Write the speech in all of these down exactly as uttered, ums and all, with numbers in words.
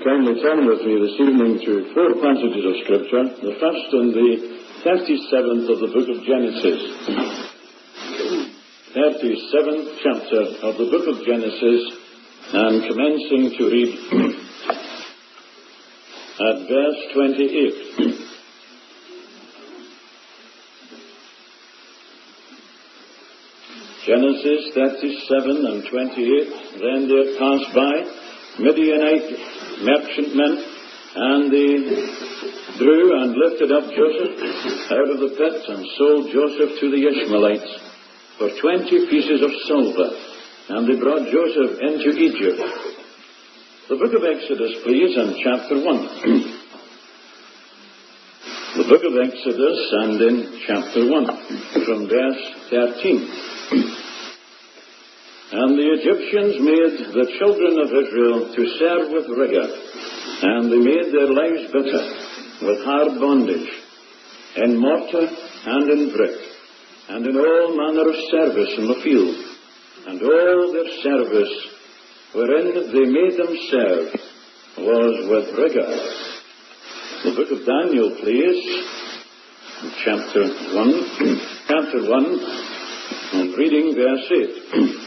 kindly turn with me this evening to four passages of Scripture, the first in the thirty-seventh of the book of Genesis. thirty-seventh chapter of the book of Genesis, and commencing to read at verse twenty-eight. Genesis thirty-seven and twenty-eight. Then there passed by Midianite merchantmen, and they drew and lifted up Joseph out of the pit and sold Joseph to the Ishmaelites for twenty pieces of silver, and they brought Joseph into Egypt. The book of Exodus, please, and chapter one. The book of Exodus, and in chapter one, from verse thirteen. And the Egyptians made the children of Israel to serve with rigor, and they made their lives bitter with hard bondage, in mortar and in brick, and in all manner of service in the field. And all their service wherein they made them serve was with rigor. The book of Daniel, please, chapter one, chapter one, and reading verse eight.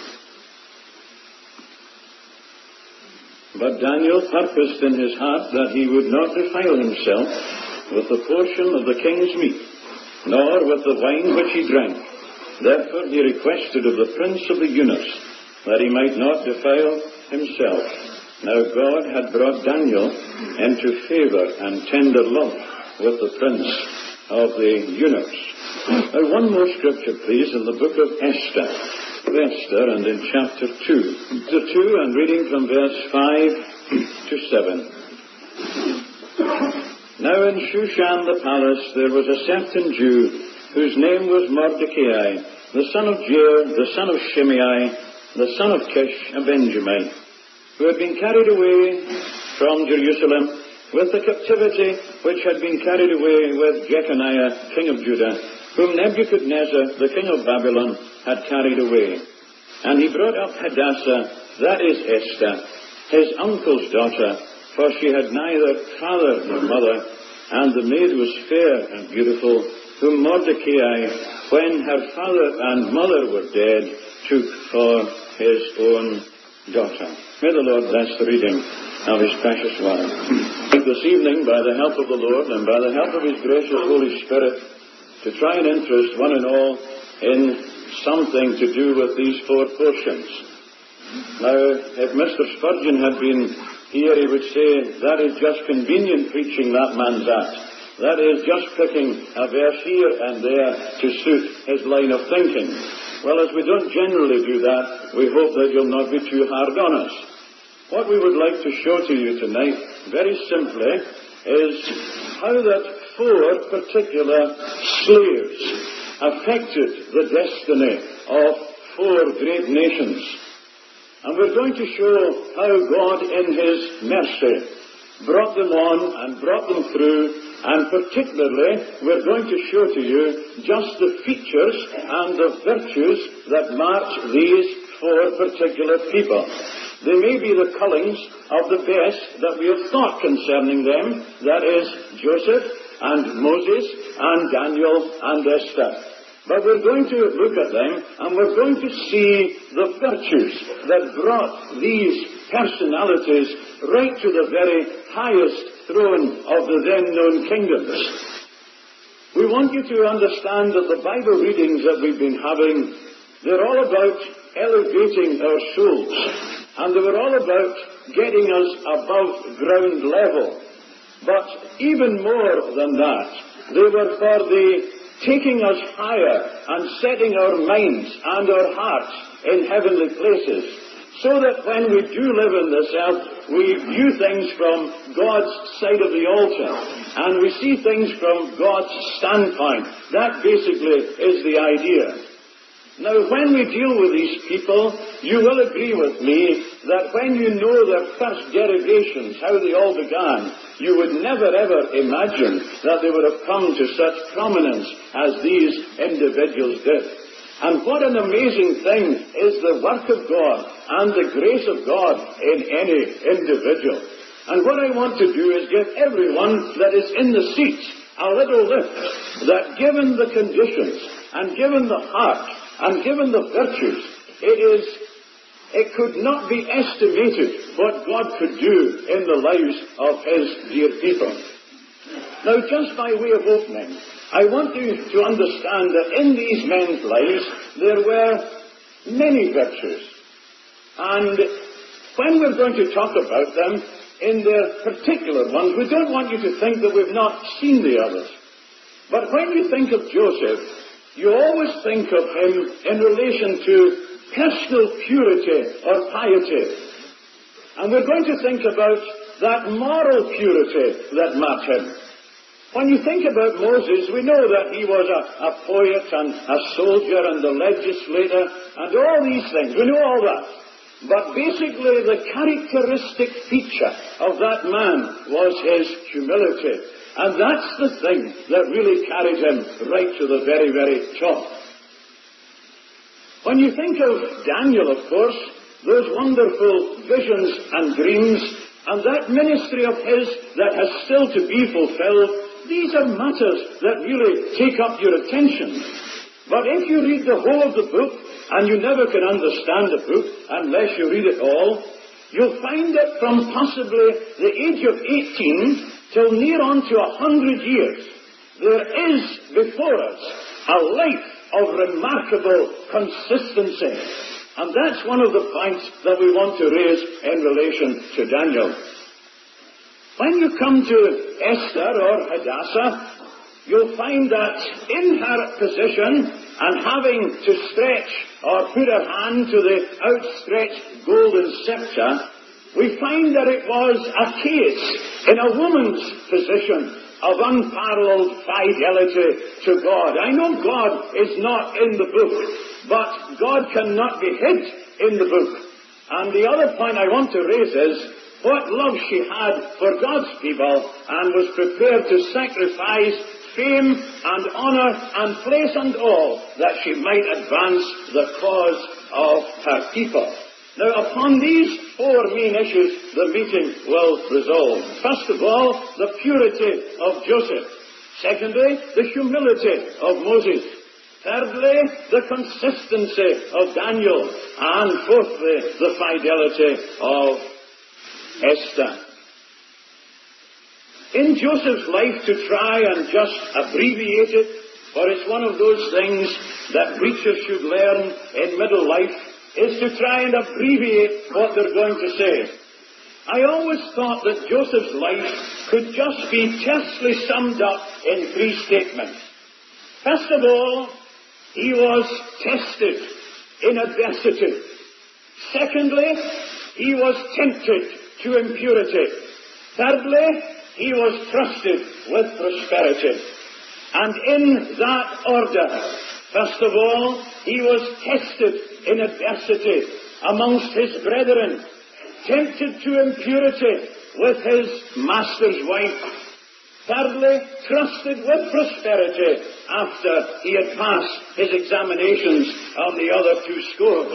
But Daniel purposed in his heart that he would not defile himself with the portion of the king's meat, nor with the wine which he drank. Therefore he requested of the prince of the eunuchs that he might not defile himself. Now God had brought Daniel into favor and tender love with the prince of the eunuchs. Now one more scripture, please, in the book of Esther. Esther, and in chapter two. Chapter two, and reading from verse five to seven. Now in Shushan the palace there was a certain Jew, whose name was Mordecai, the son of Jair, the son of Shimei, the son of Kish, a Benjamite, who had been carried away from Jerusalem with the captivity which had been carried away with Jeconiah, king of Judah, whom Nebuchadnezzar, the king of Babylon, had carried away. And he brought up Hadassah, that is Esther, his uncle's daughter, for she had neither father nor mother, and the maid was fair and beautiful, whom Mordecai, when her father and mother were dead, took for his own daughter. May the Lord bless the reading of his precious word. This evening, by the help of the Lord and by the help of his gracious Holy Spirit, to try and interest one and all in something to do with these four portions. Now, if Mister Spurgeon had been here, he would say, that is just convenient preaching that man's at. That is just picking a verse here and there to suit his line of thinking. Well, as we don't generally do that, we hope that you'll not be too hard on us. What we would like to show to you tonight, very simply, is how that four particular slaves affected the destiny of four great nations. And we're going to show how God in his mercy brought them on and brought them through, and particularly we're going to show to you just the features and the virtues that mark these four particular people. They may be the cullings of the best that we have thought concerning them, that is Joseph and Moses and Daniel and Esther. But we're going to look at them, and we're going to see the virtues that brought these personalities right to the very highest throne of the then-known kingdoms. We want you to understand that the Bible readings that we've been having, they're all about elevating our souls, and they were all about getting us above ground level. But even more than that, they were for the taking us higher and setting our minds and our hearts in heavenly places, so that when we do live in this earth, we view things from God's side of the altar, and we see things from God's standpoint. That basically is the idea. Now, when we deal with these people, you will agree with me that when you know their first derivations, how they all began, you would never ever imagine that they would have come to such prominence as these individuals did. And what an amazing thing is the work of God and the grace of God in any individual. And what I want to do is give everyone that is in the seats a little lift, that given the conditions, and given the heart, and given the virtues, it is, it could not be estimated what God could do in the lives of His dear people. Now, just by way of opening, I want you to understand that in these men's lives, there were many virtues. And when we're going to talk about them, in their particular ones, we don't want you to think that we've not seen the others. But when you think of Joseph, you always think of him in relation to personal purity or piety. And we're going to think about that moral purity that met him. When you think about Moses, we know that he was a, a poet and a soldier and a legislator and all these things. We know all that. But basically, the characteristic feature of that man was his humility. And that's the thing that really carried him right to the very, very top. When you think of Daniel, of course, those wonderful visions and dreams, and that ministry of his that has still to be fulfilled, these are matters that really take up your attention. But if you read the whole of the book, and you never can understand the book unless you read it all, you'll find that from possibly the age of eighteen till near on to a hundred years, there is before us a life of remarkable consistency. And that's one of the points that we want to raise in relation to Daniel. When you come to Esther or Hadassah, you'll find that in her position and having to stretch or put her hand to the outstretched golden scepter, we find that it was a case in a woman's position of unparalleled fidelity to God. I know God is not in the book, but God cannot be hid in the book. And the other point I want to raise is what love she had for God's people and was prepared to sacrifice fame and honour and place and all that she might advance the cause of her people. Now, upon these four main issues, the meeting will resolve. First of all, the purity of Joseph. Secondly, the humility of Moses. Thirdly, the consistency of Daniel. And fourthly, the fidelity of Esther. In Joseph's life, to try and just abbreviate it, for it's one of those things that preachers should learn in middle life, is to try and abbreviate what they're going to say. I always thought that Joseph's life could just be tersely summed up in three statements. First of all, he was tested in adversity. Secondly, he was tempted to impurity. Thirdly, he was trusted with prosperity. And in that order, first of all, he was tested in adversity amongst his brethren, tempted to impurity with his master's wife. Thirdly, trusted with prosperity after he had passed his examinations on the other two scores.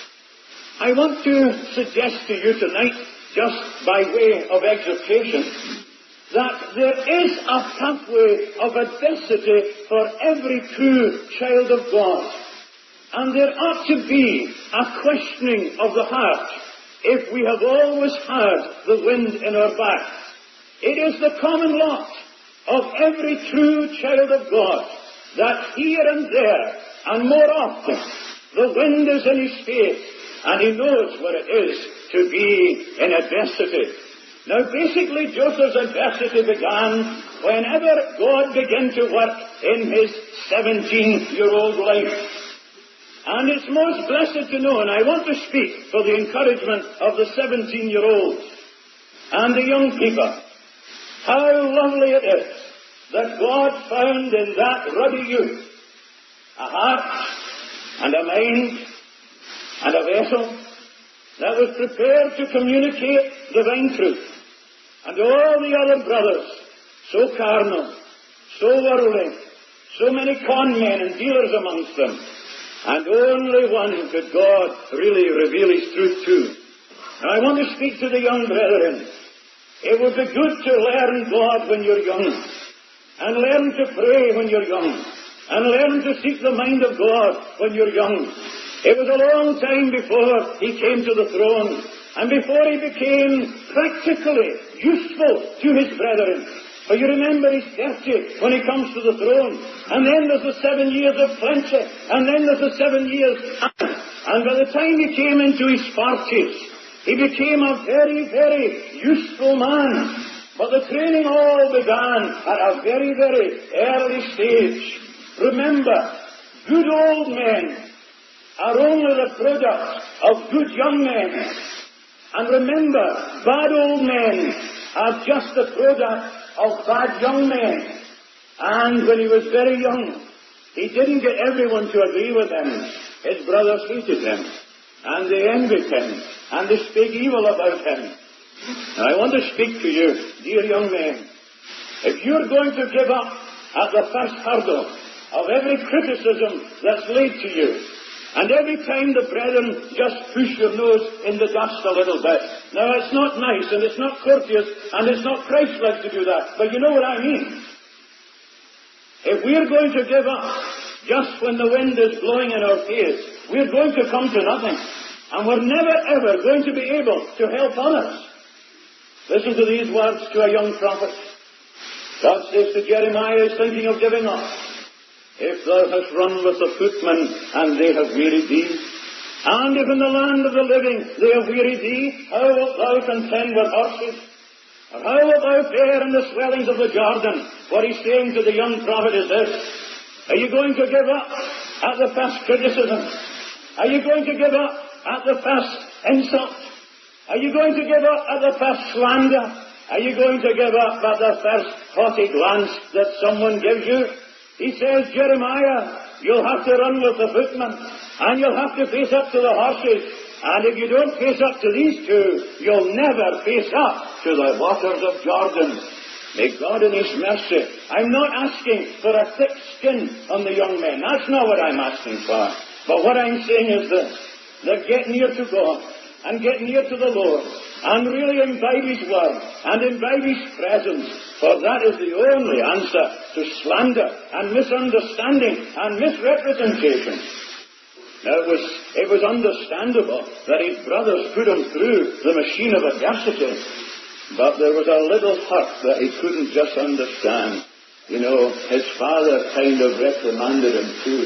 I want to suggest to you tonight, just by way of exhortation, that there is a pathway of adversity for every true child of God. And there ought to be a questioning of the heart if we have always had the wind in our backs. It is the common lot of every true child of God that here and there, and more often, the wind is in his face, and he knows what it is to be in adversity. Now, basically, Joseph's adversity began whenever God began to work in his seventeen-year-old life. And it's most blessed to know, and I want to speak for the encouragement of the seventeen-year-olds and the young people, how lovely it is that God found in that ruddy youth a heart and a mind and a vessel that was prepared to communicate divine truth. And all the other brothers, so carnal, so worldly, so many con men and dealers amongst them, and only one could God really reveal his truth to. Now I want to speak to the young brethren. It would be good to learn God when you're young, and learn to pray when you're young, and learn to seek the mind of God when you're young. It was a long time before he came to the throne, and before he became practically useful to his brethren. For you remember he's thirty when he comes to the throne, and then there's the seven years of plenty, and then there's the seven years, and by the time he came into his forties, he became a very, very useful man. But the training all began at a very, very early stage. Remember, good old men are only the product of good young men. And remember, bad old men are just the product of bad young men. And when he was very young, he didn't get everyone to agree with him. His brothers hated him, and they envied him, and they spake evil about him. Now I want to speak to you, dear young men. If you're going to give up at the first hurdle of every criticism that's laid to you, and every time the brethren just push your nose in the dust a little bit. Now it's not nice, and it's not courteous, and it's not Christ-like to do that, but you know what I mean. If we're going to give up just when the wind is blowing in our face, we're going to come to nothing. And we're never ever going to be able to help others. Listen to these words to a young prophet. God says to Jeremiah, he's thinking of giving up. If thou hast run with the footmen, and they have wearied thee, and if in the land of the living they have wearied thee, how wilt thou contend with horses? Or how wilt thou fare in the swellings of the Jordan? What he's saying to the young prophet is this: are you going to give up at the first criticism? Are you going to give up at the first insult? Are you going to give up at the first slander? Are you going to give up at the first haughty glance that someone gives you? He says, Jeremiah, you'll have to run with the footmen, and you'll have to face up to the horses, and if you don't face up to these two, you'll never face up to the waters of Jordan. May God in his mercy. I'm not asking for a thick skin on the young men. That's not what I'm asking for. But what I'm saying is this: that get near to God, and get near to the Lord, and really imbibe his word, and imbibe his presence, for that is the only answer to slander, and misunderstanding, and misrepresentation. Now it was, it was understandable that his brothers put him through the machine of adversity, but there was a little hurt that he couldn't just understand. You know, his father kind of reprimanded him too.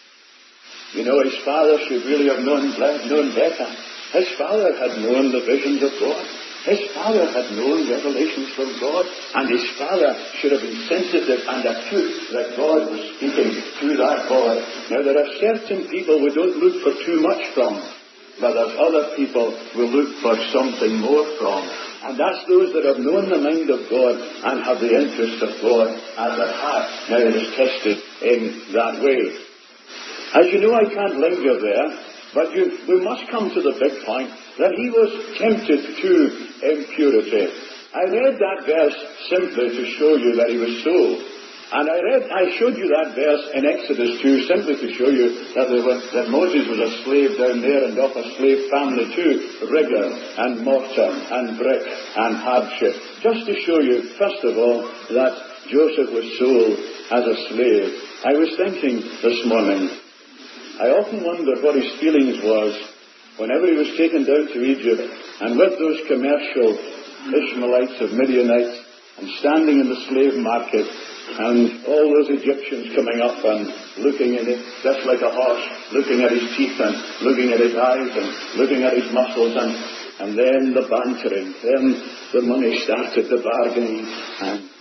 You know, his father should really have known, known better. His father had known the visions of God. His father had known revelations from God. And his father should have been sensitive and acute that God was speaking through that boy. Now, there are certain people we don't look for too much from, but there's other people we look for something more from. And that's those that have known the mind of God and have the interest of God at their heart. Now, it is tested in that way. As you know, I can't linger there, but you, we must come to the big point, that he was tempted to impurity. I read that verse simply to show you that he was sold. And I read, I showed you that verse in Exodus two simply to show you that, there was, that Moses was a slave down there and of a slave family too, rigor and mortar and brick and hardship. Just to show you, first of all, that Joseph was sold as a slave. I was thinking this morning, I often wondered what his feelings was whenever he was taken down to Egypt, and with those commercial Ishmaelites of Midianites, and standing in the slave market, and all those Egyptians coming up and looking at it just like a horse, looking at his teeth and looking at his eyes and looking at his muscles, and, and then the bantering, then the money started, the bargaining, and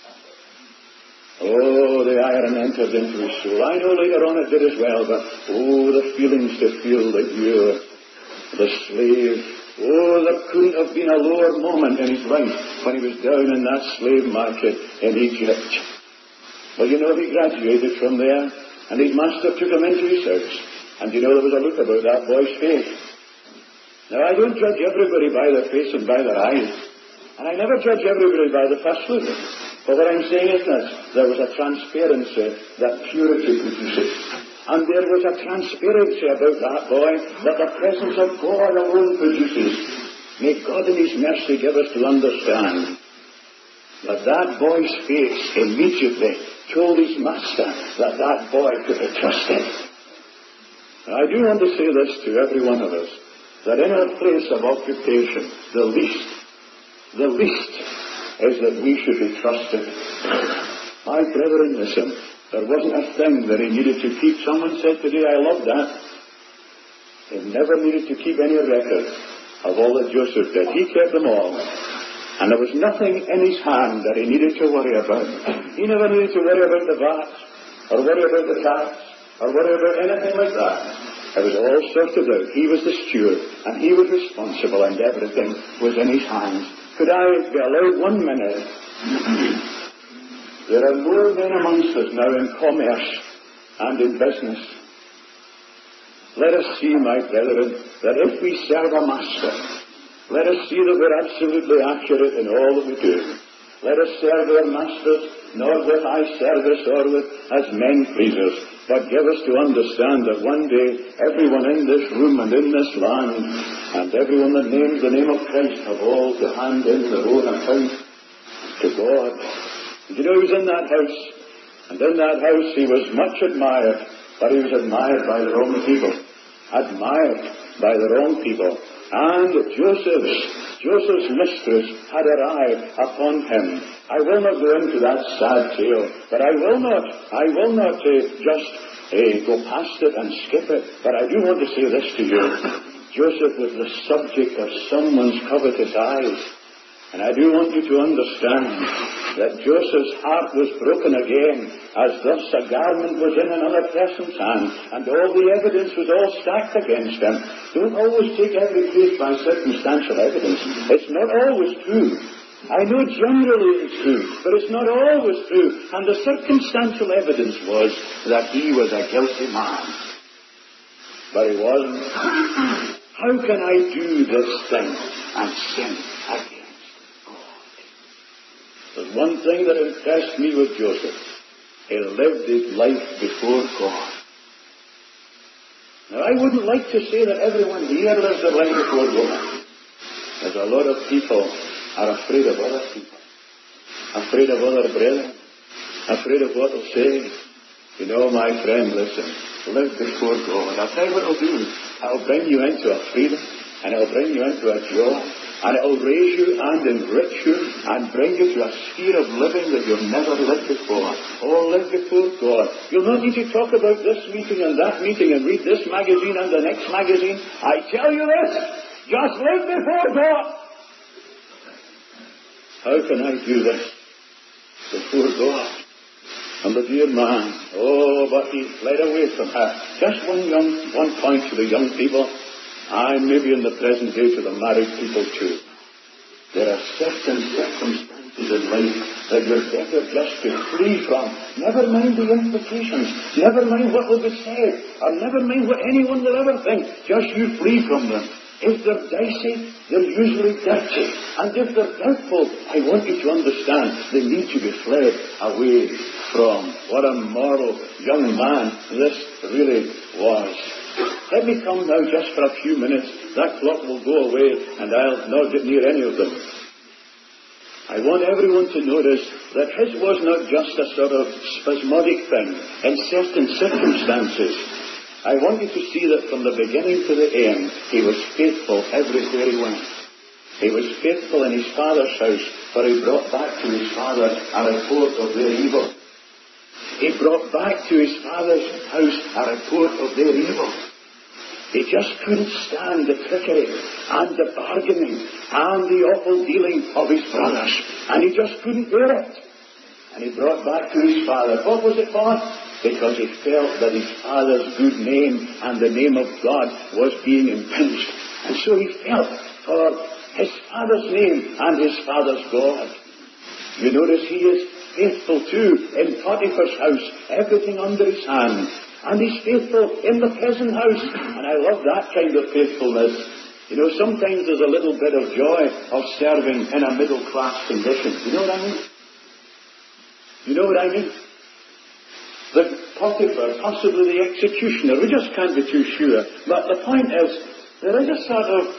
oh, the iron entered into his soul. I know later on it did as well, but oh, the feelings to feel that you're the slave. Oh, there couldn't have been a lower moment in his life when he was down in that slave market in Egypt. Well, you know, he graduated from there, and his master took him into his house. And you know, there was a look about that boy's face. Now, I don't judge everybody by their face and by their eyes. And I never judge everybody by the first look. But what I'm saying is this: there was a transparency that purity produces. And there was a transparency about that boy that the presence of God alone produces. may God in His mercy give us to understand that that boy's face immediately told his master that that boy could be trusted. And I do want to say this to every one of us, that in our place of occupation, the least, the least is that we should be trusted. My brethren, listen, there wasn't a thing that he needed to keep. Someone said today, I love that. He never needed to keep any record of all that Joseph did. He kept them all. And there was nothing in his hand that he needed to worry about. He never needed to worry about the vats, or worry about the cats, or worry about anything like that. It was all sorted out. He was the steward, and he was responsible, and everything was in his hands. Could I be allowed one minute? There are more men amongst us now in commerce and in business. Let us see, my brethren, that if we serve a master, let us see that we're absolutely accurate in all that we do. Let us serve our masters, not with eye service or with as men pleasers, but give us to understand that one day everyone in this room and in this land, and everyone that names the name of Christ, have all to hand in their own account to God. And you know, he was in that house, and in that house he was much admired, but he was admired by the wrong people. Admired by the wrong people. And Joseph's, Joseph's mistress had her eye upon him. I will not go into that sad tale, but I will not, I will not uh, just uh, go past it and skip it, but I do want to say this to you. Joseph was the subject of someone's covetous eyes. And I do want you to understand that Joseph's heart was broken again, as thus a garment was in another person's hand, and all the evidence was all stacked against him. Don't always take every case by circumstantial evidence. It's not always true. I know generally it's true, but it's not always true. And the circumstantial evidence was that he was a guilty man. But he wasn't. How can I do this thing and sin again? There's one thing that impressed me with Joseph. He lived his life before God. Now, I wouldn't like to say that everyone here lives their life before God. There's a lot of people are afraid of other people. Afraid of other brethren. Afraid of what they'll say. You know, my friend, listen. Live before God. I'll tell you what it'll do. I'll bring you into a freedom. And it'll bring you into a joy. And it will raise you and enrich you and bring you to a sphere of living that you've never lived before. Oh, live before God. You'll not need to talk about this meeting and that meeting and read this magazine and the next magazine. I tell you this, just live before God. How can I do this before God? And the dear man, oh, but he fled away from her. Just one young, one point to the young people. And maybe in the present day to the married people too. There are certain circumstances in life that you're better just to flee from. Never mind the implications. Never mind what will be said. Or never mind what anyone will ever think. Just you flee from them. If they're dicey, they're usually dirty. And if they're doubtful, I want you to understand they need to be fled away from. What a moral young man this really was. Let me come now just for a few minutes. That clock will go away and I'll not get near any of them. I want everyone to notice that his was not just a sort of spasmodic thing in certain circumstances. I want you to see that from the beginning to the end, he was faithful everywhere he went. He was faithful in his father's house, for he brought back to his father a report of their evil. He brought back to his father's house a report of their evil. He just couldn't stand the trickery and the bargaining and the awful dealing of his brothers. And he just couldn't bear it. And he brought back to his father. What was it for? Because he felt that his father's good name and the name of God was being impinged. And so he felt for his father's name and his father's God. You notice he is faithful too in Potiphar's house, everything under his hand. And he's faithful in the present house. And I love that kind of faithfulness. You know, sometimes there's a little bit of joy of serving in a middle-class condition. You know what I mean? You know what I mean? The Potiphar, possibly the executioner, we just can't be too sure. But the point is, there is a sort of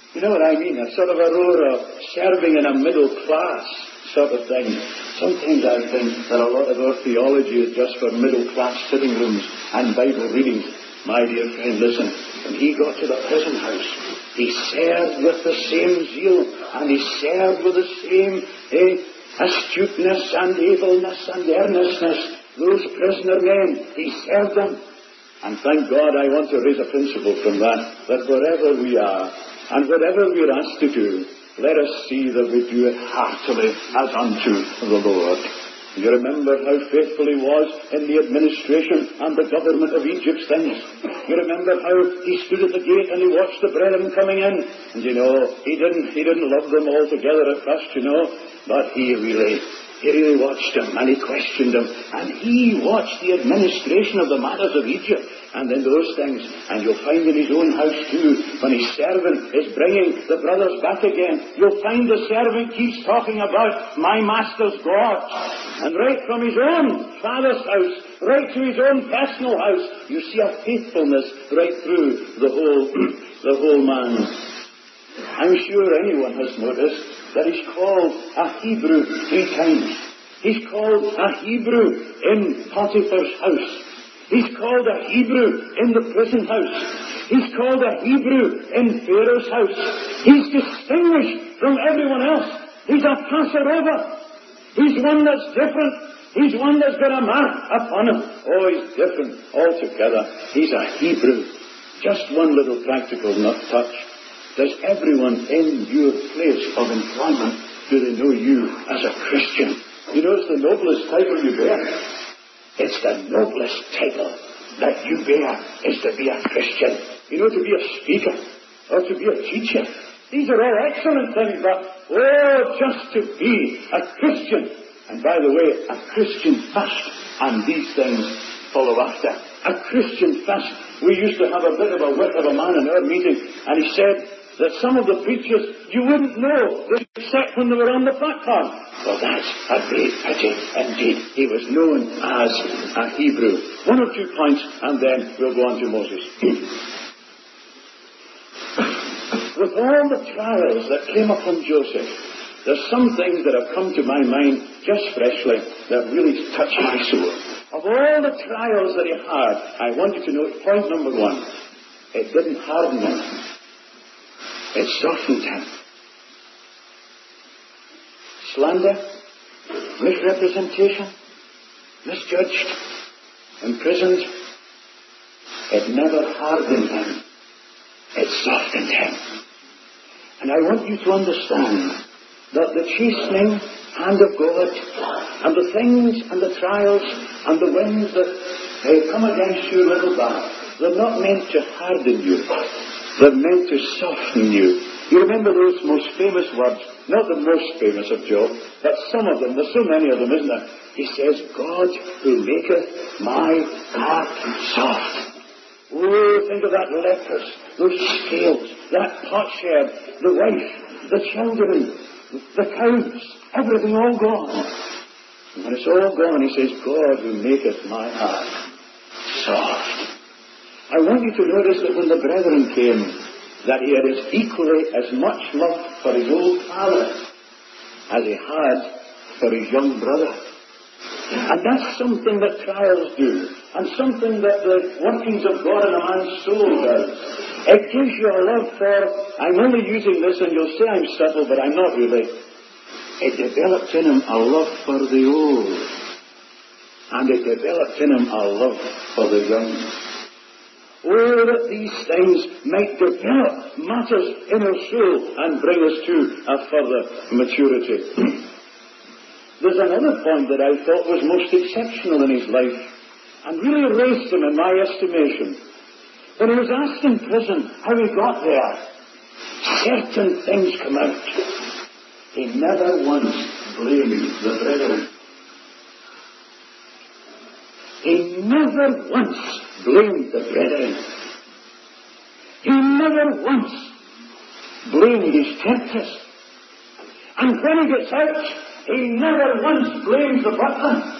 You know what I mean? A sort of aurora, serving in a middle class sort of thing. Sometimes I think that a lot of our theology is just for middle class sitting rooms and Bible readings. My dear friend, listen, when he got to the prison house, he served with the same zeal, and he served with the same eh, astuteness and ableness and earnestness. Those prisoner men, he served them. And thank God, I want to raise a principle from that, that wherever we are, and whatever we are asked to do, let us see that we do it heartily as unto the Lord. You remember how faithful he was in the administration and the government of Egypt's things. You remember how he stood at the gate and he watched the brethren coming in. And you know, he didn't, he didn't love them all together at first, you know, but he really, he really watched them and he questioned them. And he watched the administration of the matters of Egypt and in those things. And you'll find in his own house too, when his servant is bringing the brothers back again, you'll find the servant keeps talking about my master's God. And right from his own father's house, right to his own personal house, you see a faithfulness right through the whole, the whole man. I'm sure anyone has noticed that he's called a Hebrew three times. He's called a Hebrew in Potiphar's house. He's called a Hebrew in the prison house. He's called a Hebrew in Pharaoh's house. He's distinguished from everyone else. He's a passer over. He's one that's different. He's one that's got a mark upon him. Oh, he's different altogether. He's a Hebrew. Just one little practical nut touch. Does everyone in your place of employment, do they know you as a Christian? You know, it's the noblest title you bear. It's the noblest title that you bear is to be a Christian. You know, to be a speaker or to be a teacher. These are all excellent things, but, oh, just to be a Christian. And by the way, a Christian first, and these things follow after. A Christian first. We used to have a bit of a wit of a man in our meeting, and he said that some of the preachers you wouldn't know except when they were on the platform. Well, that's a great pity indeed. He was known as a Hebrew. One or two points, and then we'll go on to Moses. With all the trials that came upon Joseph, there's some things that have come to my mind just freshly that really touch my soul. Of all the trials that he had, I want you to note point number one. It didn't harden him. It softened him. Slander, misrepresentation, misjudged, imprisoned. It never hardened him. It softened him. And I want you to understand that the chastening hand of God and the things and the trials and the winds that they come against you little by, they're not meant to harden you. They're meant to soften you. You remember those most famous words, not the most famous of Job, but some of them. There's so many of them, isn't there? He says, God who maketh my heart soft. Oh, think of that lepers, those scales, that potsherd, the wife, the children, the cows, everything all gone. And when it's all gone, he says, God who maketh my heart soft. I want you to notice that when the brethren came, that he had as equally as much love for his old father as he had for his young brother. And that's something that trials do, and something that the workings of God in a man's soul does. It gives you a love for, I'm only using this and you'll say I'm subtle, but I'm not really. It developed in him a love for the old, and it developed in him a love for the young. Oh, that these things might develop matters in our soul and bring us to a further maturity. There's another point that I thought was most exceptional in his life and really raised him in my estimation. When he was asked in prison how he got there, certain things come out. He never once blamed the brethren. He never once blamed the brethren. He never once blamed his temptress. And when he gets out, he never once blames the butler.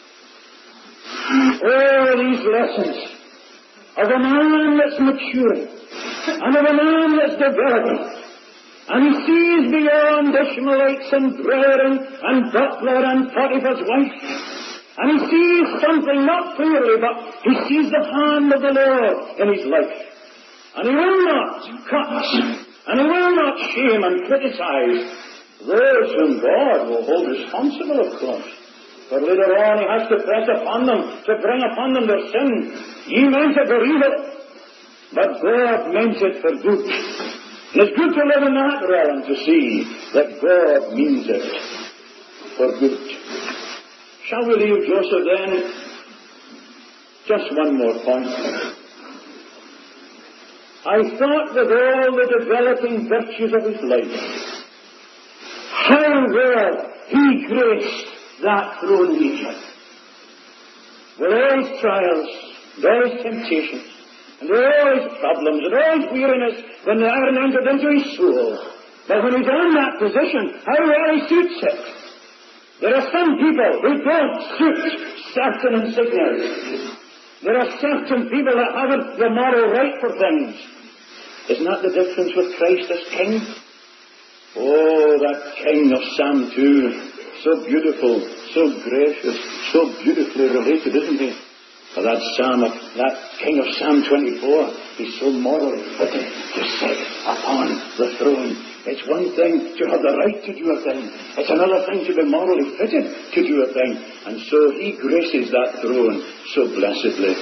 All these lessons of a man that's maturing and of a man that's developing And he sees beyond Ishmaelites and brethren and butler and Potiphar's wife. And he sees something, not clearly, but he sees the hand of the Lord in his life. And he will not cut, and he will not shame and criticize those whom God will hold responsible, of course. For later on he has to press upon them, to bring upon them their sin. Ye meant it for evil, but God meant it for good. And it's good to live in that realm to see that God means it for good. Shall we leave Joseph then? Just one more point. I thought with all the developing virtues of his life, how well he graced that throne in Egypt. With all his trials, and all his temptations, and all his problems, and all his weariness, when the iron entered into his soul. But when he's in that position, how well he suits it. There are some people who don't suit certain insignias. There are certain people that haven't the moral right for things. Isn't that the difference with Christ as King? Oh, that King of Psalm two, so beautiful, so gracious, so beautifully related, isn't he? For that Psalm of, that King of Psalm twenty-four, he's so morally fitted to sit upon the throne. It's one thing to have the right to do a thing. It's another thing to be morally fitted to do a thing. And so he graces that throne so blessedly.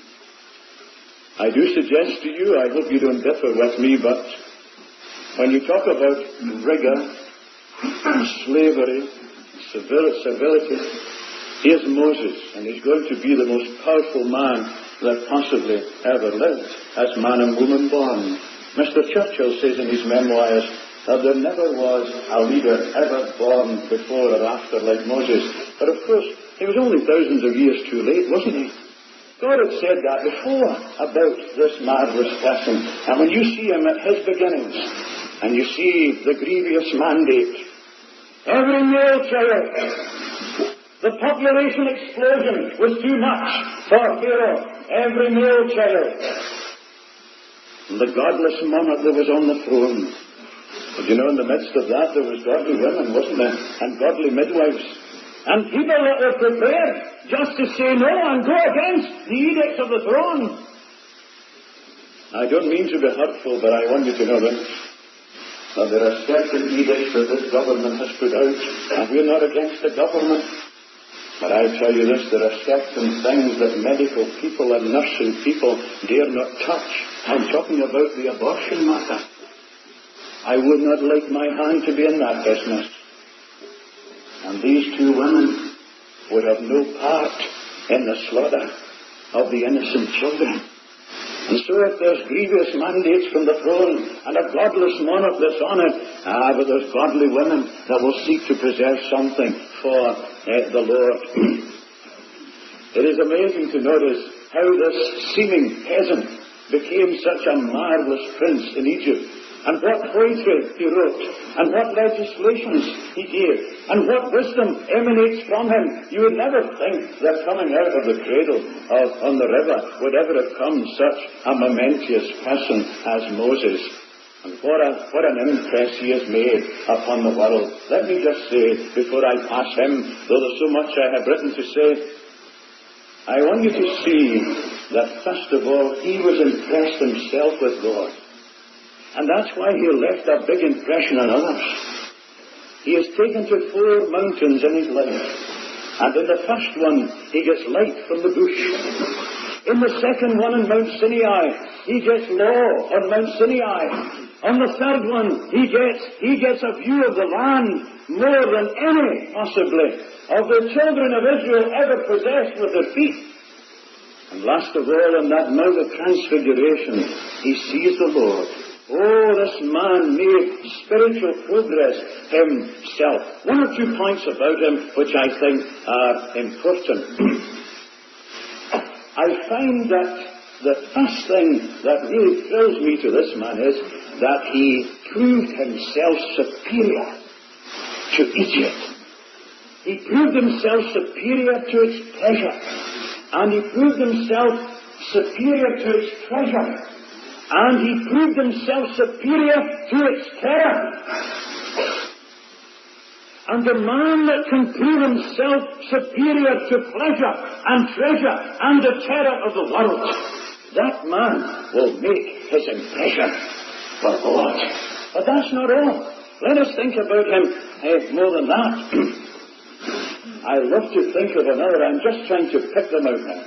I do suggest to you, I hope you don't differ with me, but when you talk about rigor, slavery, civility, here's Moses, and he's going to be the most powerful man that possibly ever lived, as man and woman born. Mister Churchill says in his memoirs that there never was a leader ever born before or after like Moses. But of course, he was only thousands of years too late, wasn't he? God had said that before about this marvelous person. And when you see him at his beginnings, and you see the grievous mandate, every male child, the population explosion was too much for Pharaoh. Every male child. And the godless monarch that was on the throne. But you know, in the midst of that, there was godly women, wasn't there? And godly midwives. And people that were prepared just to say no and go against the edicts of the throne. I don't mean to be hurtful, but I want you to know this. That there are certain edicts that this government has put out, and we're not against the government. But I tell you this, there are certain things that medical people and nursing people dare not touch. I'm talking about the abortion matter. I would not like my hand to be in that business. And these two women would have no part in the slaughter of the innocent children. And so if there's grievous mandates from the throne and a godless monarch that's on it, ah, but there's godly women that will seek to preserve something for uh, the Lord. It is amazing to notice how this seeming peasant became such a marvelous prince in Egypt, and what poetry he wrote, and what legislations he gave, and what wisdom emanates from him. You would never think that coming out of the cradle of, on the river would ever have come such a momentous person as Moses. And what, a, what an impress he has made upon the world. Let me just say, before I pass him, though there's so much I have written to say, I want you to see that first of all, he was impressed himself with God. And that's why he left a big impression on others. He has taken to four mountains in his life. And in the first one, he gets light from the bush. In the second one, on Mount Sinai, he gets law on Mount Sinai. On the third one, he gets, he gets a view of the land more than any, possibly, of the children of Israel ever possessed with their feet. And last of all, on that Mount of Transfiguration, he sees the Lord. Oh, this man made spiritual progress himself. One or two points about him which I think are important. I find that the first thing that really thrills me to this man is that he proved himself superior to Egypt. He proved himself superior to its pleasure. And he proved himself superior to its treasure. And he proved himself superior to its terror. And the man that can prove himself superior to pleasure and treasure and the terror of the world, that man will make his impression for God. But that's not all. Let us think about him eh, more than that. I love to think of another. I'm just trying to pick them out now.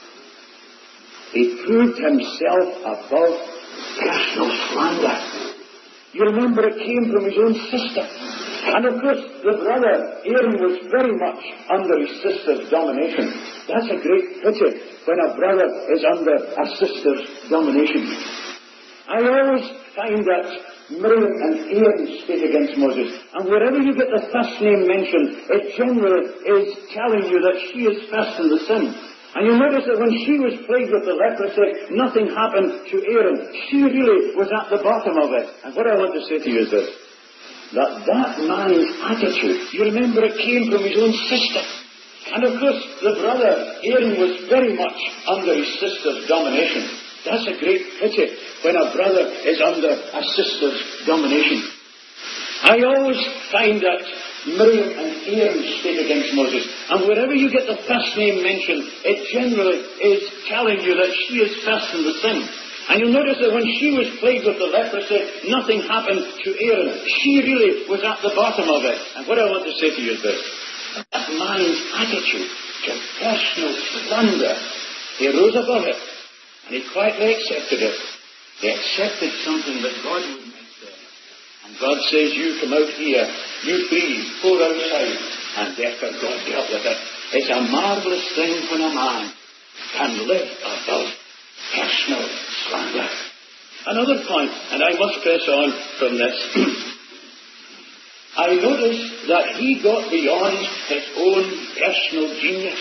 He proved himself above personal slander. You remember it came from his own sister. And of course, the brother, Aaron, was very much under his sister's domination. That's a great pity when a brother is under a sister's domination. I always find that Miriam and Aaron speak against Moses. And wherever you get the first name mentioned, it generally is telling you that she is first in the sin. And you notice that when she was plagued with the leprosy, nothing happened to Aaron. She really was at the bottom of it. And what I want to say to you is this, that that man's attitude, you remember it came from his own sister. And of course, the brother, Aaron, was very much under his sister's domination. That's a great pity when a brother is under a sister's domination. I always find that Miriam and Aaron speak against Moses. And wherever you get the first name mentioned, it generally is telling you that she is first in the sin. And you'll notice that when she was plagued with the leprosy, nothing happened to Aaron. She really was at the bottom of it. And what I want to say to you is this. That man's attitude to personal slander, he rose above it. And he quietly accepted it. He accepted something that God would make there. And God says, you come out here, you breathe, pour outside. And therefore God dealt with it. It's a marvellous thing when a man can live above personal slander. Another point, and I must press on from this. I noticed that he got beyond his own personal genius.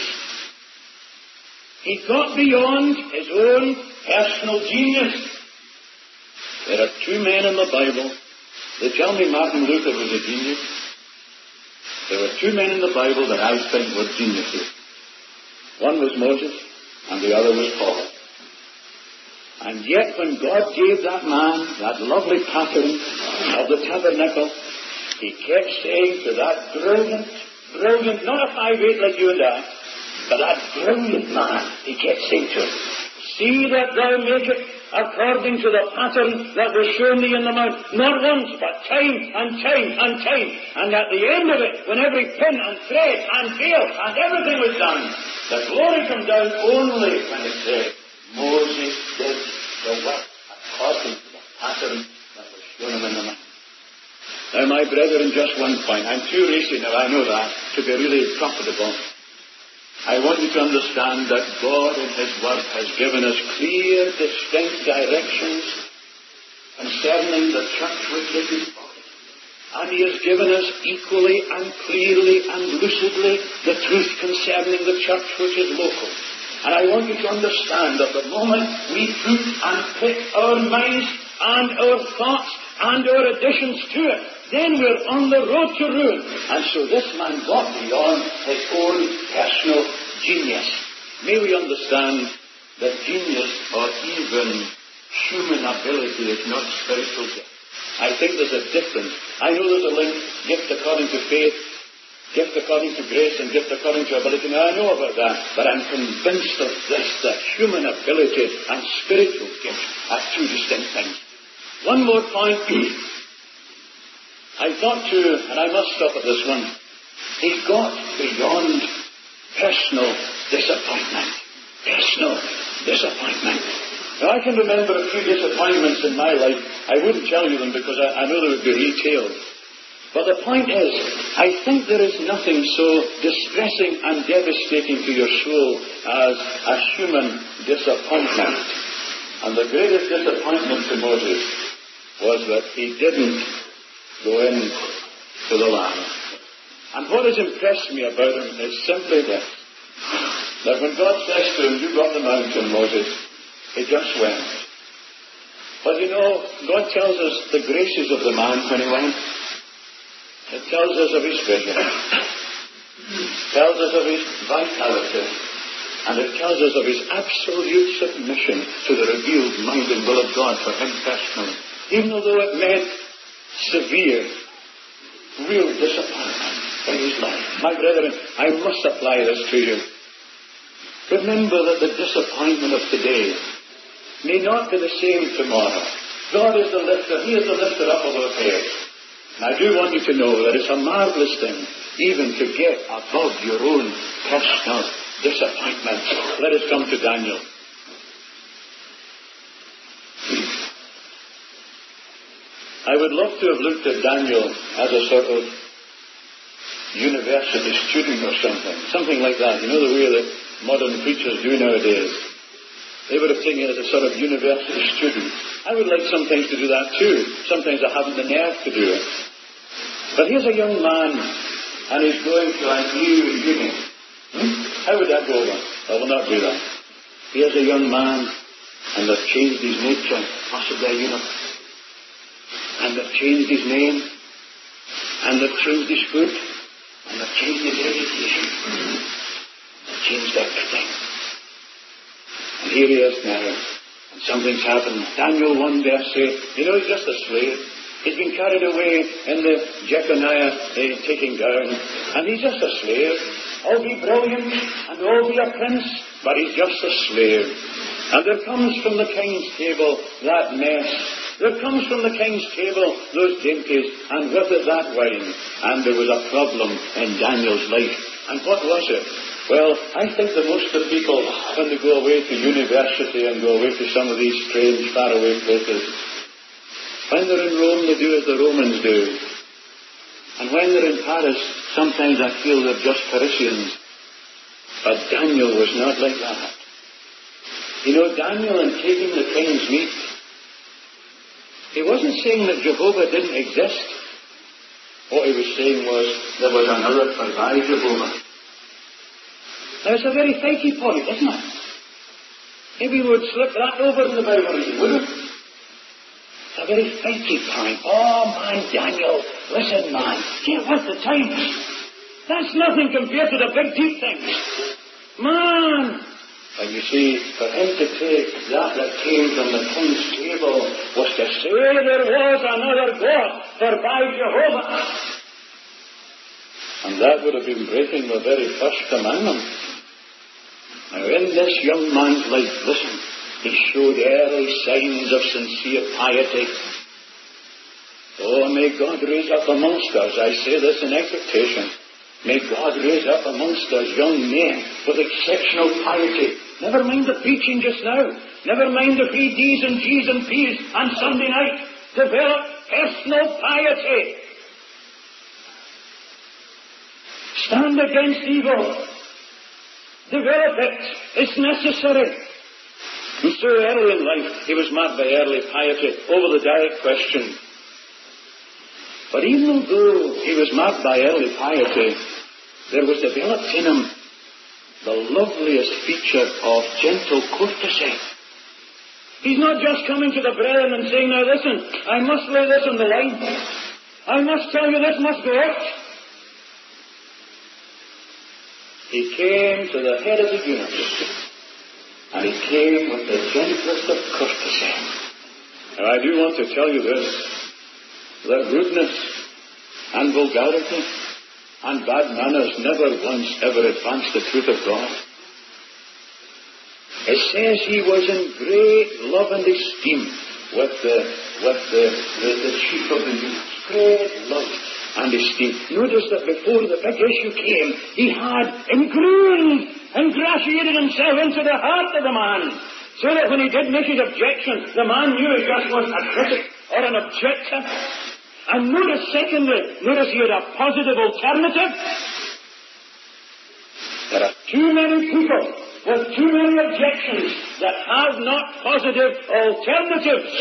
He got beyond his own personal genius. There are two men in the Bible. They tell me Martin Luther was a genius. There were two men in the Bible that I think were geniuses. One was Moses, and the other was Paul. And yet when God gave that man that lovely pattern of the tabernacle, he kept saying to that brilliant, brilliant, not a five eight like you and I, but that brilliant man, he kept saying to him, see that thou make it according to the pattern that was shown thee in the mount, not once, but time and time and time. And at the end of it, when every pin and thread and veil and everything was done, the glory come down only when it said, Moses did the work according to the pattern that was shown him in the mount. Now, my brethren, just one point. I'm too racy now, I know that, to be really profitable. I want you to understand that God in His Word has given us clear, distinct directions concerning the church which is His body. And He has given us equally and clearly and lucidly the truth concerning the church which is local. And I want you to understand that the moment we put and pick our minds and our thoughts and our additions to it, then we're on the road to ruin. And so this man got beyond his own personal genius. May we understand that genius or even human ability is not spiritual gift. I think there's a difference. I know there's a link, gift according to faith, gift according to grace, and gift according to ability. Now I know about that, but I'm convinced of this, that human ability and spiritual gifts are two distinct things. One more point. I thought to, and I must stop at this one, he got beyond personal disappointment. Personal disappointment. Now I can remember a few disappointments in my life. I wouldn't tell you them because I, I know they would be retailed. But the point is, I think there is nothing so distressing and devastating to your soul as a human disappointment. And the greatest disappointment to Moses was that he didn't go in to the land. And what has impressed me about him is simply this, that when God says to him, you got the mountain, Moses, he just went. But you know, God tells us the graces of the man when he went. It tells us of his vision. It tells us of his vitality. And it tells us of his absolute submission to the revealed mind and will of God for him personally. Even though it meant severe, real disappointment in his life. My brethren, I must apply this to you. Remember that the disappointment of today may not be the same tomorrow. God is the lifter. He is the lifter up of our heads. And I do want you to know that it's a marvelous thing even to get above your own personal disappointment. Let us come to Daniel. I would love to have looked at Daniel as a sort of university student or something. Something like that. You know the way that modern preachers do nowadays. They would have taken it as a sort of university student. I would like sometimes to do that too. Sometimes I haven't the nerve to do it. But here's a young man and he's going to a new uni. Hmm? How would that go over? I will not do that. Here's a young man, and they've changed his nature, possibly, you know. And they've changed his name, and they've changed his food, and they've changed his education. They've changed everything. And here he is now, and something's happened. Daniel one verse eight, you know, he's just a slave. He's been carried away in the Jeconiah uh, taking down, and he's just a slave. All be brilliant, and all be a prince, but he's just a slave. And there comes from the king's table that mess. There comes from the king's table those dainties, and with it that wine. And there was a problem in Daniel's life. And what was it? Well, I think that most of the people, when they go away to university and go away to some of these strange, faraway places, when they're in Rome, they do as the Romans do. And when they're in Paris, sometimes I feel they're just Parisians. But Daniel was not like that. You know, Daniel, in taking the king's meat, he wasn't saying that Jehovah didn't exist. What he was saying was there was another by Jehovah. Now, it's a very fighty point, isn't it? Maybe we would slip that over in the Bible, wouldn't it? It's a very fighty point. Oh, man, Daniel, listen, man, get with the times. That's nothing compared to the big, deep things. Man! And you see, for him to take that that came from the king's table was to say there was another God, for by Jehovah. And that would have been breaking the very first commandment. Now, in this young man's life, listen, he showed early signs of sincere piety. Oh, may God raise up amongst us, I say this in expectation, may God raise up amongst us young men with exceptional piety. Never mind the preaching just now. Never mind the free D's and G's and P's on Sunday night. Develop personal piety. Stand against evil. Develop it. It's necessary. And so early in life, he was marked by early piety over the direct question. But even though he was marked by early piety, there was developed in him the loveliest feature of gentle courtesy. He's not just coming to the brethren and saying, now listen, I must lay this on the line. I must tell you this must go out. He came to the head of the universe, and he came with the gentlest of courtesy. Now I do want to tell you this, that rudeness and vulgarity and bad manners never once ever advanced the truth of God. It says he was in great love and esteem with the with the, the, the chief of the youths. Great love and esteem. Notice that before the big issue came, he had ingrained, ingratiated himself into the heart of the man, so that when he did make his objection, the man knew he just wasn't a critic or an objector. And notice, secondly, notice he had a positive alternative. There are too many people with too many objections that have not positive alternatives.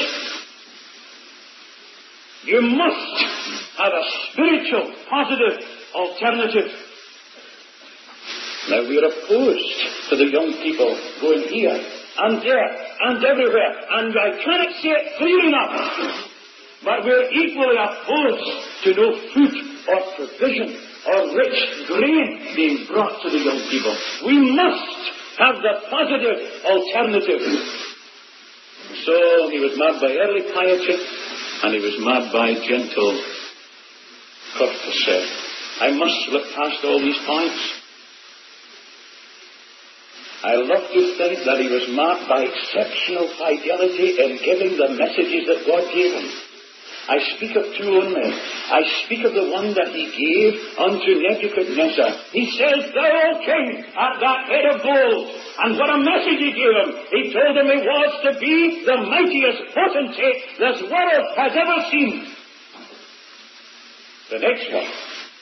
You must have a spiritual, positive alternative. Now we are opposed to the young people going here and there and everywhere, and I cannot say it clear enough. But we're equally opposed to no food or provision or rich grain being brought to the young people. We must have the positive alternative. So he was marred by early piety, and he was marred by gentle courtesy. I must slip past all these points. I love to think that he was marked by exceptional fidelity in giving the messages that God gave him. I speak of two only. I speak of the one that he gave unto Nebuchadnezzar. He says, "Thou, O king, art that head of gold." And what a message he gave him. He told him he was to be the mightiest potentate this world has ever seen. The next one,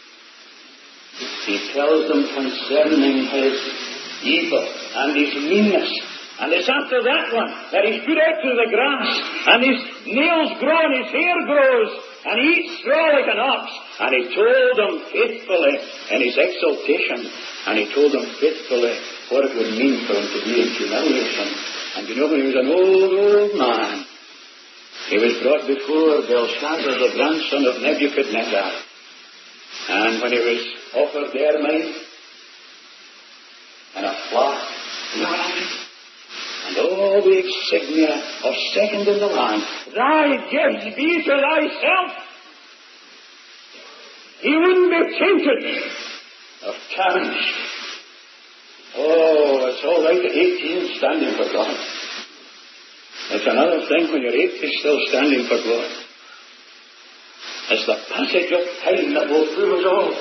he tells them concerning his evil and his meanness. And it's after that one that he's put out to the grass, and his nails grow and his hair grows, and he eats straw like an ox. And he told them faithfully in his exaltation, and he told them faithfully what it would mean for him to be in humiliation. And you know, when he was an old, old man, he was brought before Belshazzar, the grandson of Nebuchadnezzar. And when he was offered ermine and a flask, you know what I mean? And all the insignia of second in the land, thy gifts be to thyself. He wouldn't be tainted of tarnish. Oh, it's all right at eighteen standing for God. It's another thing when you're eighty still standing for God. It's the passage of time that will prove us all.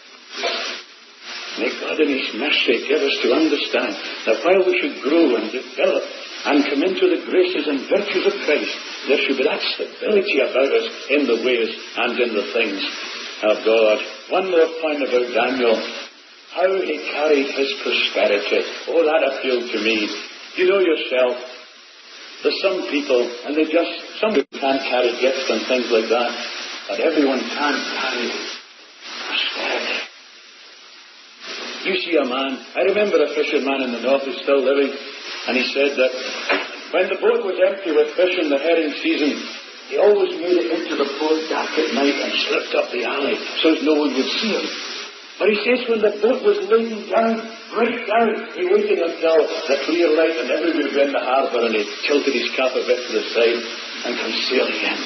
May God in his mercy give us to understand that while we should grow and develop and come into the graces and virtues of Christ, there should be that stability about us in the ways and in the things of God. One more point about Daniel. How he carried his prosperity. Oh, that appealed to me. You know yourself, there's some people, and they just, some people can't carry gifts and things like that, but everyone can carry prosperity. You see a man, I remember a fisherman in the north who's still living, and he said that when the boat was empty with fish in the herring season, he always made it into the port dark at night and slipped up the alley so as no one would see him. But he says when the boat was laying down, right down, he waited until the clear light and everybody was in the harbour, and he tilted his cap a bit to the side and come sail again.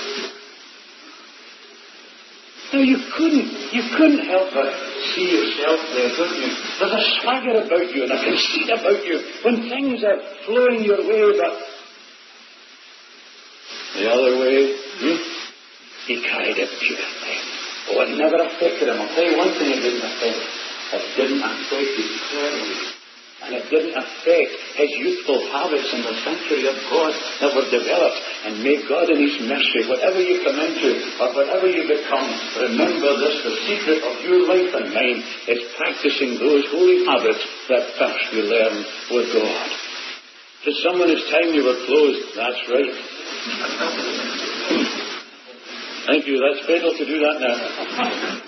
Now you couldn't, you couldn't help but see yourself there, couldn't you? There's a swagger about you and a conceit about you when things are flowing your way, but the other way, hmm, he carried it beautifully. Oh, it never affected him. I'll tell you one thing it didn't affect. It didn't affect his prayer. And it didn't affect his youthful habits in the sanctuary of God that were developed. And may God in his mercy, whatever you come into or whatever you become, remember this, the secret of your life and mine is practicing those holy habits that first we learn with God. To someone, it's time you were closed. That's right. Thank you. That's fatal to do that now.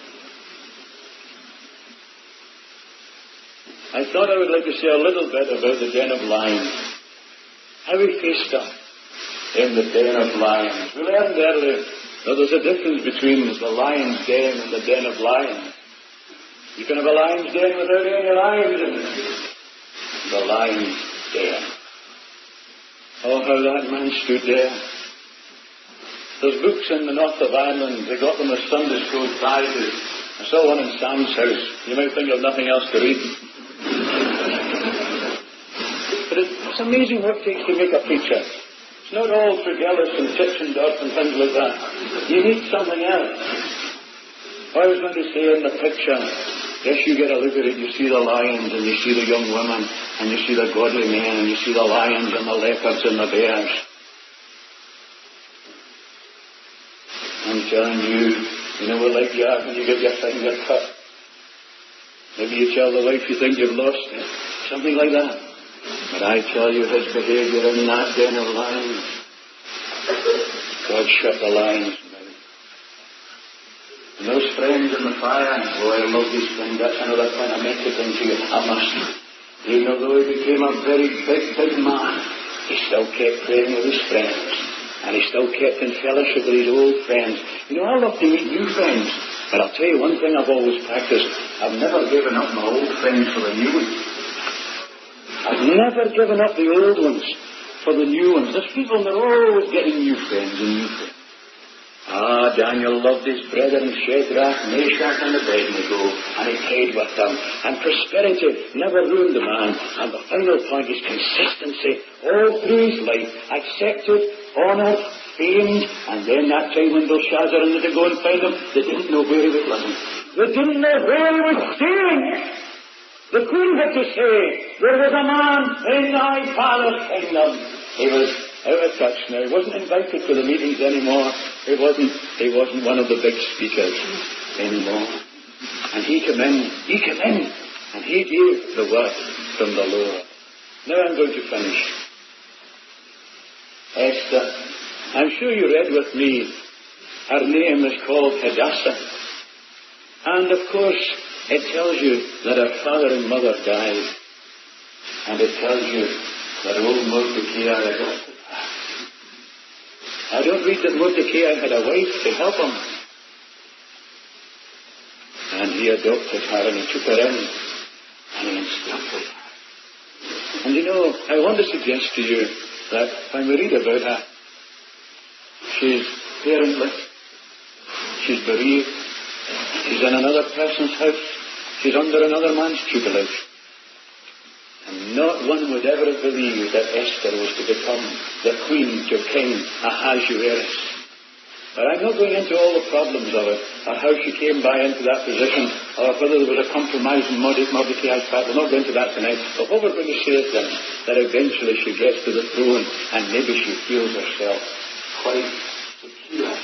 I thought I would like to say a little bit about the den of lions. How we faced up in the den of lions. We learned earlier that there's a difference between the lion's den and the den of lions. You can have a lion's den without any lions in it. The lion's den. Oh, how that man stood there. There's books in the north of Ireland. They got them as Sunday school prizes. I saw one in Sam's house. You might think of nothing else to read. But it's amazing what it takes to make a preacher. It's not all Tregellis and tips and dots and things like that. You need something else. I was going to say in the picture, yes, you get a look at it, you see the lions and you see the young women and you see the godly men and you see the lions and the leopards and the bears. I'm telling you, you know what like you are when you get your finger cut. Maybe you tell the wife you think you've lost it. Something like that. But I tell you, his behavior in that den of lions, God shut the lions mouth. And those friends in the fire, oh, I love these things. That's another point I meant to bring to you. I must. Even though he became a very big, big man, he still kept praying with his friends. And he still kept in fellowship with his old friends. You know, I love to meet new friends. But I'll tell you one thing I've always practiced. I've never given up my old friends for the new ones. I've never given up the old ones for the new ones. There's people that are always getting new friends and new friends. Ah, Daniel loved his brethren Shadrach, Meshach, and Abednego, and he prayed with them. And prosperity never ruined the man. And the final point is consistency. All through his life, accepted, honoured, famed, and then that time when Belshazzar and they go and find him, they didn't know where he was living. They didn't know where he was staying. The queen had to say, there was a man in thy palace kingdom. He was out of touch now. He wasn't invited to the meetings anymore. He wasn't, he wasn't one of the big speakers anymore. And he came in, he came in, and he gave the word from the Lord. Now I'm going to finish. Esther, I'm sure you read with me, her name is called Hadassah. And of course, it tells you that her father and mother died. And it tells you that old Mordecai adopted her. I don't read that Mordecai had a wife to help him. And he adopted her and he took her in and he instructed her. And you know, I want to suggest to you that when we read about her, she's parentless, she's bereaved, she's in another person's house, she's under another man's tutelage. And not one would ever believe that Esther was to become the queen to King Ahasuerus. But I'm not going into all the problems of it, or how she came by into that position, or whether there was a compromise in Mordecai's part. We're not going to that tonight. But what we're going to say is this, that eventually she gets to the throne, and maybe she feels herself quite secure.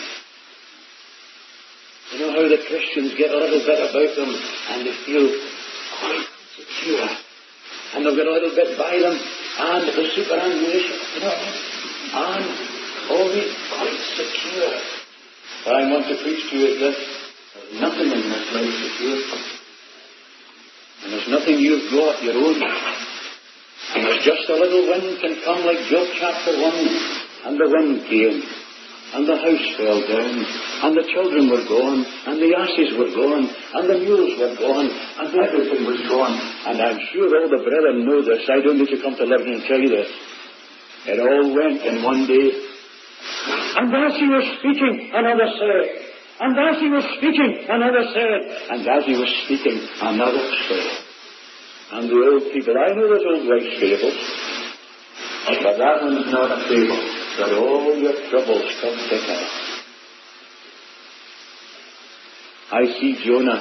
You know how the Christians get a little bit about them, and they feel quite secure. And they'll get a little bit by them, and the superannuation, you know, and always quite secure. But I want to preach to you this. There's nothing in this life secure. And there's nothing you've got your own. And there's just a little wind can come like Job chapter one, and the wind came. And the house fell down, and the children were gone, and the asses were gone, and the mules were gone, and everything was gone. And I'm sure all the brethren know this. I don't need to come to Liverpool and tell you this. It all went in one day. And as he was speaking, another said. And as he was speaking, another said. And as he was speaking, another said. And the old people, I know there's old wives' fables, but that one's not a fable. That all your troubles come together. I see Jonah.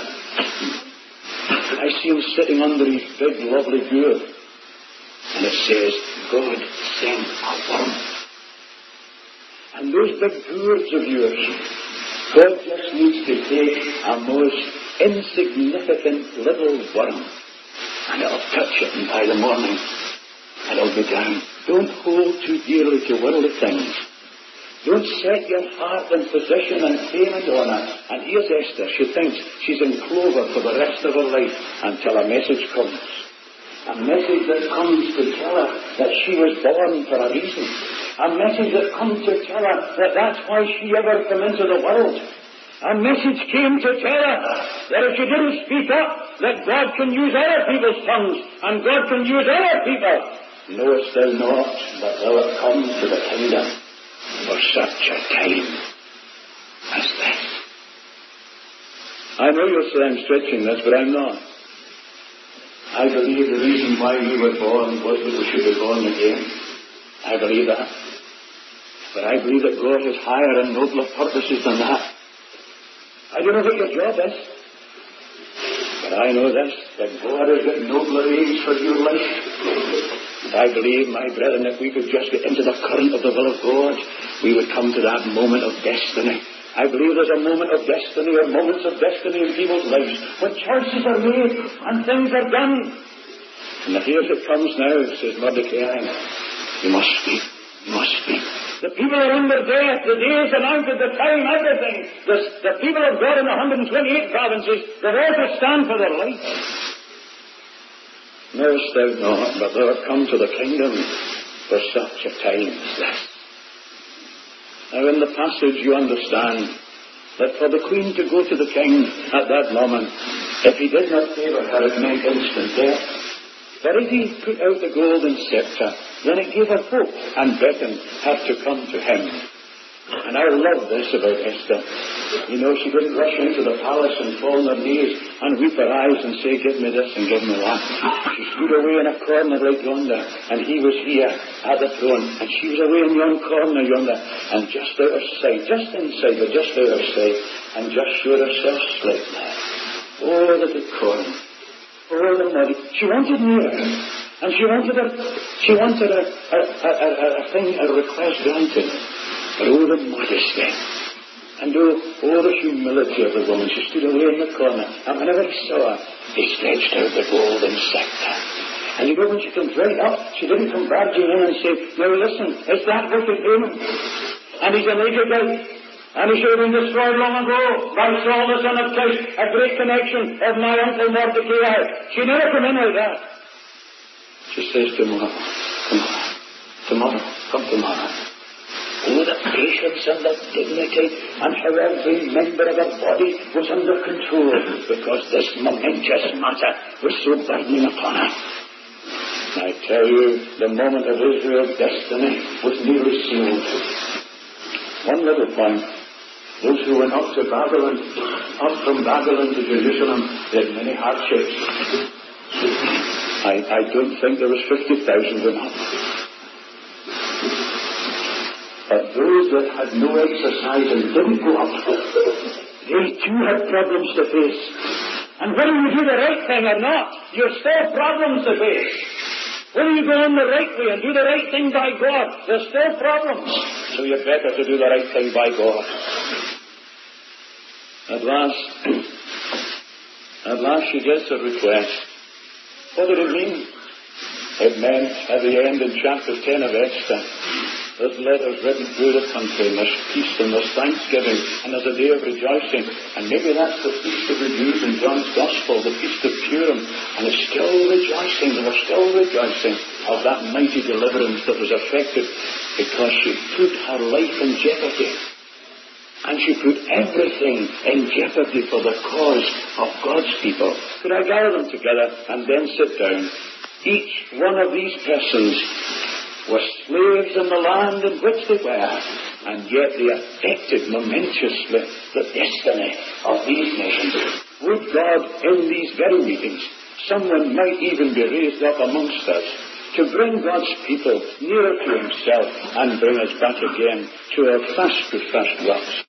I see him sitting under his big, lovely gourd. And it says, God sent a worm. And those big gourds of yours, God just needs to take a most insignificant little worm, and it'll touch it, and by the morning, it'll be down. Don't hold too dearly to worldly things. Don't set your heart in position and payment on it. And here's Esther. She thinks she's in clover for the rest of her life until a message comes. A message that comes to tell her that she was born for a reason. A message that comes to tell her that that's why she ever came into the world. A message came to tell her that if she didn't speak up, that God can use other people's tongues, and God can use other people. Knowest thou not that thou art come to the kingdom for such a time as this? I know you'll say I'm stretching this, but I'm not. I believe the reason why we were born was that we should be born again. I believe that. But I believe that God has higher and nobler purposes than that. I don't know what your job is, but I know this, that God has got nobler aims for your life. And I believe, my brethren, if we could just get into the current of the will of God, we would come to that moment of destiny. I believe there's a moment of destiny, or moments of destiny in people's lives, when choices are made and things are done. And here's it comes now, says Mordecai. You must speak. You must speak. The people are under death. The day is announced, the time, everything. The, the people of God in one hundred twenty-eight provinces, they're all to stand for their life. Knowest thou not, but thou art come to the kingdom for such a time as this. Now in the passage you understand that for the queen to go to the king at that moment, if he did not favour her, it meant instant death. But if he put out the golden scepter, then it gave her hope, and Britain had to come to him. And I love this about Esther. You know, she didn't rush into the palace and fall on her knees and weep her eyes and say, give me this and give me that. She stood away in a corner like yonder, and he was here at the throne, and she was away in yon corner yonder, and just out of sight, just inside, but just out of sight, and just showed herself slightly. Oh, the decorum. Oh, the money. She wanted nearer. And she wanted a, she wanted a, a, a, a, a thing, a request granted. But oh, the modesty. And oh, oh, the humility of the woman. She stood away in the corner. And whenever he saw her, he stretched out the golden scepter. And you know, when she comes right up, she didn't come barging in and say, now listen, is that what you're doing? And he's an Agagite. And he should have been destroyed long ago by Saul the son of Kish, a great connection of my uncle Mordecai. She never come in like that. She says tomorrow, tomorrow, tomorrow, come tomorrow. Oh, the patience and the dignity, and how every member of her body was under control, because this momentous matter was so burdening upon her. I tell you, the moment of Israel's destiny was nearly sealed. One little point. Those who went up to Babylon, up from Babylon to Jerusalem, they had many hardships. I, I don't think there was fifty thousand went up. But those that had no exercise and didn't go up, they too had problems to face. And whether you do the right thing or not, you're still problems to face. Whether you go on the right way and do the right thing by God, there's still problems. So you're better to do the right thing by God. At last, at last she gets a request. What did it mean? It meant, at the end in chapter ten of Esther, there's letters written through the country, and there's peace, and there's thanksgiving, and there's a day of rejoicing. And maybe that's the feast of the Jews in John's Gospel, the feast of Purim. And it's still rejoicing, they were still rejoicing of that mighty deliverance that was effected because she put her life in jeopardy. And she put everything in jeopardy for the cause of God's people. Could I gather them together and then sit down? Each one of these persons were slaves in the land in which they were, and yet they affected momentously the destiny of these nations. Would God, in these very meetings, someone might even be raised up amongst us to bring God's people nearer to himself and bring us back again to our fast-refreshed works.